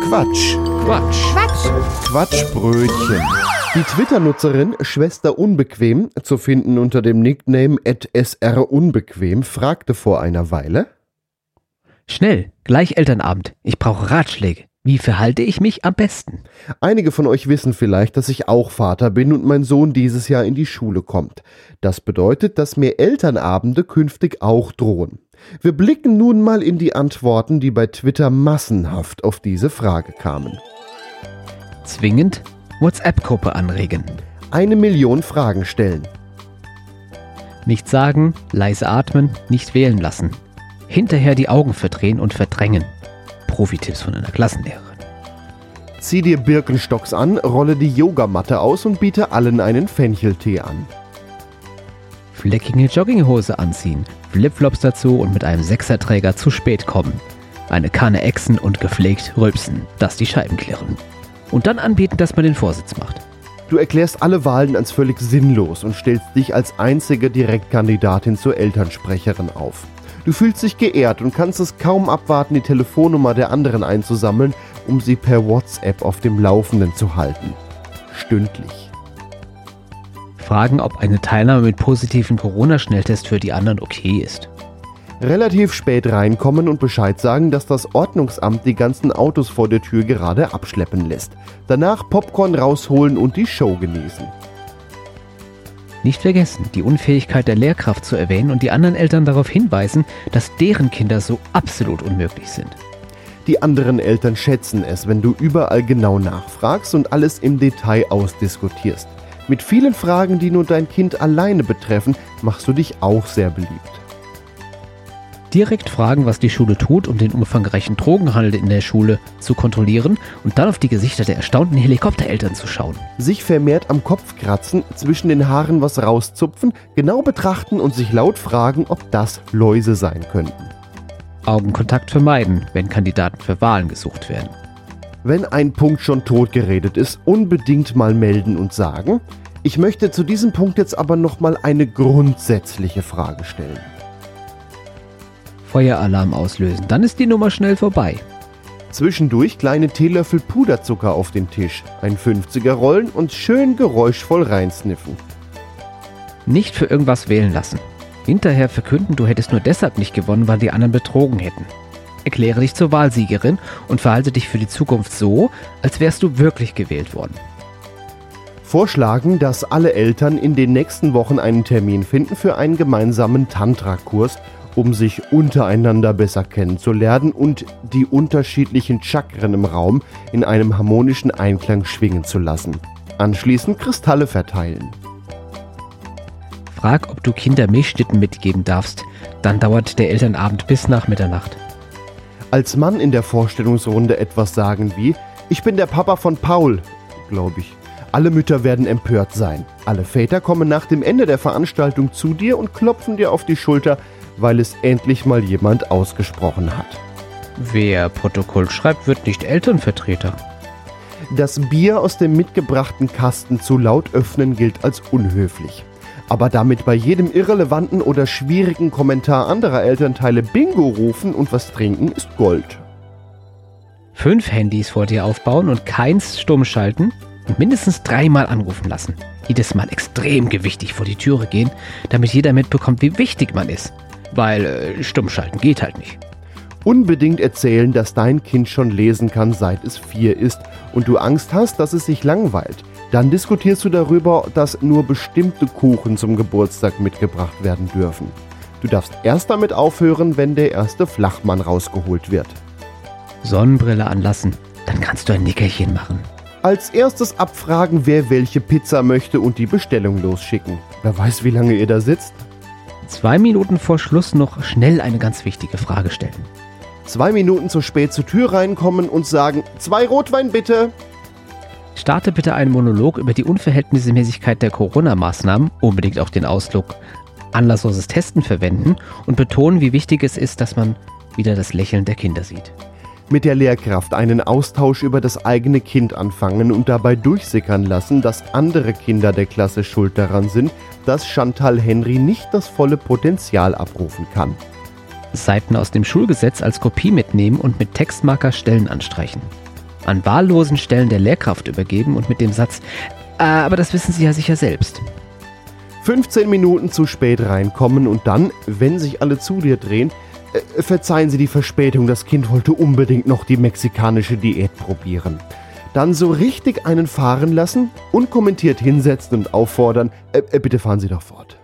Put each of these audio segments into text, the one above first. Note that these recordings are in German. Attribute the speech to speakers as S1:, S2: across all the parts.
S1: Quatsch. Quatschbrötchen. Die Twitter-Nutzerin Schwester Unbequem, zu finden unter dem Nickname @srunbequem, fragte vor einer Weile:
S2: Schnell, gleich Elternabend. Ich brauche Ratschläge. Wie verhalte ich mich am besten?
S1: Einige von euch wissen vielleicht, dass ich auch Vater bin und mein Sohn dieses Jahr in die Schule kommt. Das bedeutet, dass mir Elternabende künftig auch drohen. Wir blicken nun mal in die Antworten, die bei Twitter massenhaft auf diese Frage kamen.
S2: Zwingend WhatsApp-Gruppe anregen.
S1: 1 Million Fragen stellen.
S2: Nicht sagen, leise atmen, nicht wählen lassen. Hinterher die Augen verdrehen und verdrängen. Profi-Tipps von einer Klassenlehrerin.
S1: Zieh dir Birkenstocks an, rolle die Yogamatte aus und biete allen einen Fencheltee an.
S2: Fleckige Jogginghose anziehen, Flipflops dazu und mit einem Sechserträger zu spät kommen. Eine Kanne Echsen und gepflegt rülpsen, dass die Scheiben klirren. Und dann anbieten, dass man den Vorsitz macht.
S1: Du erklärst alle Wahlen als völlig sinnlos und stellst dich als einzige Direktkandidatin zur Elternsprecherin auf. Du fühlst dich geehrt und kannst es kaum abwarten, die Telefonnummer der anderen einzusammeln, um sie per WhatsApp auf dem Laufenden zu halten. Stündlich.
S2: Fragen, ob eine Teilnahme mit positiven Corona-Schnelltest für die anderen okay ist.
S1: Relativ spät reinkommen und Bescheid sagen, dass das Ordnungsamt die ganzen Autos vor der Tür gerade abschleppen lässt. Danach Popcorn rausholen und die Show genießen.
S2: Nicht vergessen, die Unfähigkeit der Lehrkraft zu erwähnen und die anderen Eltern darauf hinweisen, dass deren Kinder so absolut unmöglich sind.
S1: Die anderen Eltern schätzen es, wenn du überall genau nachfragst und alles im Detail ausdiskutierst. Mit vielen Fragen, die nur dein Kind alleine betreffen, machst du dich auch sehr beliebt.
S2: Direkt fragen, was die Schule tut, um den umfangreichen Drogenhandel in der Schule zu kontrollieren und dann auf die Gesichter der erstaunten Helikoptereltern zu schauen.
S1: Sich vermehrt am Kopf kratzen, zwischen den Haaren was rauszupfen, genau betrachten und sich laut fragen, ob das Läuse sein könnten.
S2: Augenkontakt vermeiden, wenn Kandidaten für Wahlen gesucht werden.
S1: Wenn ein Punkt schon totgeredet ist, unbedingt mal melden und sagen: Ich möchte zu diesem Punkt jetzt aber nochmal eine grundsätzliche Frage stellen.
S2: Feueralarm auslösen, dann ist die Nummer schnell vorbei.
S1: Zwischendurch kleine Teelöffel Puderzucker auf den Tisch, ein 50er rollen und schön geräuschvoll reinsniffen.
S2: Nicht für irgendwas wählen lassen. Hinterher verkünden, du hättest nur deshalb nicht gewonnen, weil die anderen betrogen hätten. Erkläre dich zur Wahlsiegerin und verhalte dich für die Zukunft so, als wärst du wirklich gewählt worden.
S1: Vorschlagen, dass alle Eltern in den nächsten Wochen einen Termin finden für einen gemeinsamen Tantra-Kurs, um sich untereinander besser kennenzulernen und die unterschiedlichen Chakren im Raum in einem harmonischen Einklang schwingen zu lassen. Anschließend Kristalle verteilen.
S2: Frag, ob du Kinder Milchschnitten mitgeben darfst, dann dauert der Elternabend bis nach Mitternacht.
S1: Als Mann in der Vorstellungsrunde etwas sagen wie: Ich bin der Papa von Paul, glaube ich. Alle Mütter werden empört sein. Alle Väter kommen nach dem Ende der Veranstaltung zu dir und klopfen dir auf die Schulter, weil es endlich mal jemand ausgesprochen hat.
S2: Wer Protokoll schreibt, wird nicht Elternvertreter.
S1: Das Bier aus dem mitgebrachten Kasten zu laut öffnen gilt als unhöflich. Aber damit bei jedem irrelevanten oder schwierigen Kommentar anderer Elternteile Bingo rufen und was trinken, ist Gold.
S2: 5 Handys vor dir aufbauen und keins stumm schalten und mindestens 3-mal anrufen lassen. Jedes Mal extrem gewichtig vor die Türe gehen, damit jeder mitbekommt, wie wichtig man ist. Weil stumm schalten geht halt nicht.
S1: Unbedingt erzählen, dass dein Kind schon lesen kann, seit es 4 ist und du Angst hast, dass es sich langweilt. Dann diskutierst du darüber, dass nur bestimmte Kuchen zum Geburtstag mitgebracht werden dürfen. Du darfst erst damit aufhören, wenn der erste Flachmann rausgeholt wird.
S2: Sonnenbrille anlassen, dann kannst du ein Nickerchen machen.
S1: Als erstes abfragen, wer welche Pizza möchte und die Bestellung losschicken. Wer weiß, wie lange ihr da sitzt?
S2: 2 Minuten vor Schluss noch schnell eine ganz wichtige Frage stellen.
S1: 2 Minuten zu spät zur Tür reinkommen und sagen: 2 Rotwein bitte.
S2: Starte bitte einen Monolog über die Unverhältnismäßigkeit der Corona-Maßnahmen, unbedingt auch den Ausdruck anlassloses Testen verwenden und betonen, wie wichtig es ist, dass man wieder das Lächeln der Kinder sieht.
S1: Mit der Lehrkraft einen Austausch über das eigene Kind anfangen und dabei durchsickern lassen, dass andere Kinder der Klasse schuld daran sind, dass Chantal Henry nicht das volle Potenzial abrufen kann.
S2: Seiten aus dem Schulgesetz als Kopie mitnehmen und mit Textmarker Stellen anstreichen. an wahllosen Stellen der Lehrkraft übergeben und mit dem Satz, aber das wissen Sie ja sicher selbst.
S1: 15 Minuten zu spät reinkommen und dann, wenn sich alle zu dir drehen, verzeihen Sie die Verspätung, das Kind wollte unbedingt noch die mexikanische Diät probieren. Dann so richtig einen fahren lassen, unkommentiert hinsetzen und auffordern, bitte fahren Sie doch fort.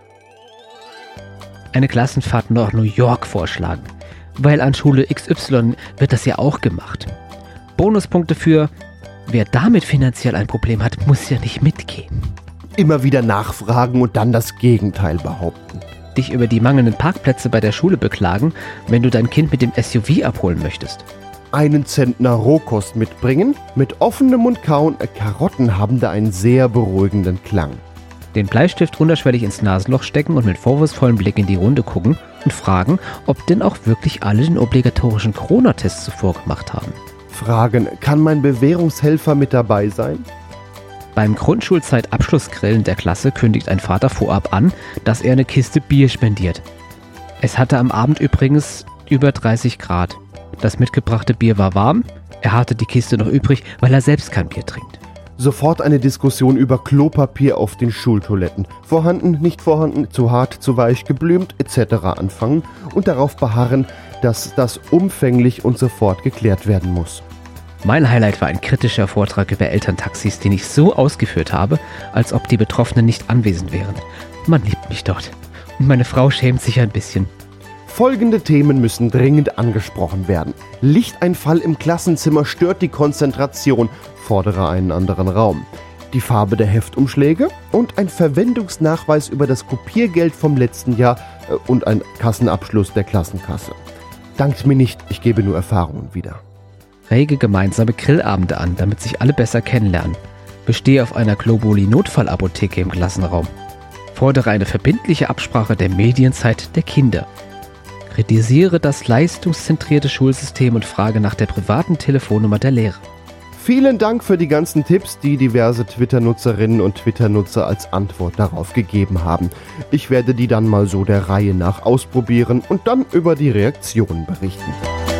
S2: Eine Klassenfahrt nach New York vorschlagen, weil an Schule XY wird das ja auch gemacht. Bonuspunkte für, wer damit finanziell ein Problem hat, muss ja nicht mitgehen.
S1: Immer wieder nachfragen und dann das Gegenteil behaupten.
S2: Dich über die mangelnden Parkplätze bei der Schule beklagen, wenn du dein Kind mit dem SUV abholen möchtest.
S1: Einen Zentner Rohkost mitbringen, mit offenem Mund kauen, Karotten haben da einen sehr beruhigenden Klang.
S2: Den Bleistift unterschwellig ins Nasenloch stecken und mit vorwurfsvollem Blick in die Runde gucken und fragen, ob denn auch wirklich alle den obligatorischen Corona-Test zuvor gemacht haben.
S1: Fragen, kann mein Bewährungshelfer mit dabei sein?
S2: Beim Grundschulzeit-Abschlussgrillen der Klasse kündigt ein Vater vorab an, dass er eine Kiste Bier spendiert. Es hatte am Abend übrigens über 30 Grad. Das mitgebrachte Bier war warm, er hatte die Kiste noch übrig, weil er selbst kein Bier trinkt.
S1: Sofort eine Diskussion über Klopapier auf den Schultoiletten. Vorhanden, nicht vorhanden, zu hart, zu weich, geblümt etc. anfangen und darauf beharren, dass das umfänglich und sofort geklärt werden muss.
S2: Mein Highlight war ein kritischer Vortrag über Elterntaxis, den ich so ausgeführt habe, als ob die Betroffenen nicht anwesend wären. Man liebt mich dort. Und meine Frau schämt sich ein bisschen.
S1: Folgende Themen müssen dringend angesprochen werden. Lichteinfall im Klassenzimmer stört die Konzentration, fordere einen anderen Raum. Die Farbe der Heftumschläge und ein Verwendungsnachweis über das Kopiergeld vom letzten Jahr und ein Kassenabschluss der Klassenkasse. Dankt mir nicht, ich gebe nur Erfahrungen wieder.
S2: Rege gemeinsame Grillabende an, damit sich alle besser kennenlernen. Bestehe auf einer Globuli-Notfallapotheke im Klassenraum. Fordere eine verbindliche Absprache der Medienzeit der Kinder. Kritisiere das leistungszentrierte Schulsystem und frage nach der privaten Telefonnummer der Lehrer.
S1: Vielen Dank für die ganzen Tipps, die diverse Twitter-Nutzerinnen und Twitter-Nutzer als Antwort darauf gegeben haben. Ich werde die dann mal so der Reihe nach ausprobieren und dann über die Reaktionen berichten.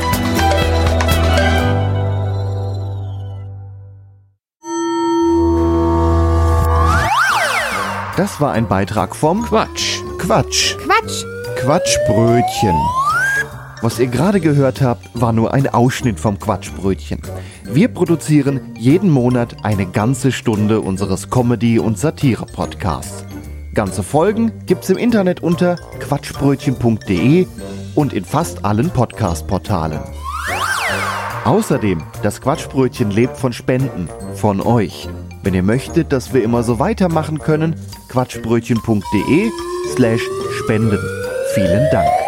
S3: Das war ein Beitrag vom Quatschbrötchen. Was ihr gerade gehört habt, war nur ein Ausschnitt vom Quatschbrötchen. Wir produzieren jeden Monat eine ganze Stunde unseres Comedy- und Satire-Podcasts. Ganze Folgen gibt's im Internet unter quatschbrötchen.de und in fast allen Podcast-Portalen. Außerdem, das Quatschbrötchen lebt von Spenden, von euch. Wenn ihr möchtet, dass wir immer so weitermachen können, quatschbrötchen.de/spenden. Vielen Dank.